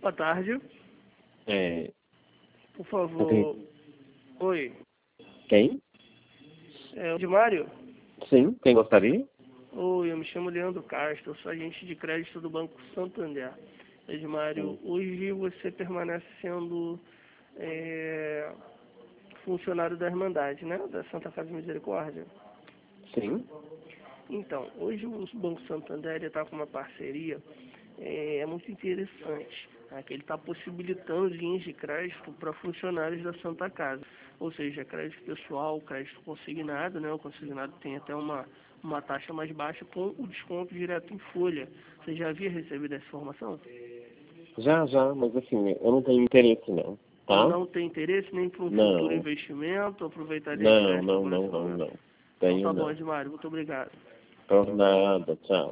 Boa tarde. Por favor. Ok. Oi. Quem? É o Edmário? Sim, quem gostaria? Oi, eu me chamo Leandro Castro, eu sou agente de crédito do Banco Santander. Edmário, hoje você permanece sendo funcionário da Irmandade, né? Da Santa Casa de Misericórdia. Sim. Então, hoje o Banco Santander está com uma parceria muito interessante, tá? Que ele está possibilitando linhas de crédito para funcionários da Santa Casa, ou seja, crédito pessoal, crédito consignado, né? O consignado tem até uma taxa mais baixa com o desconto direto em folha. Você já havia recebido essa informação? Já, mas assim, eu não tenho interesse não, tá? Não tem interesse nem para um futuro Não, investimento, aproveitaria esse não, crédito não, por não, esse não, momento. não. Então Tenho tá bom, não. Edmário, muito obrigado. Por nada, tchau.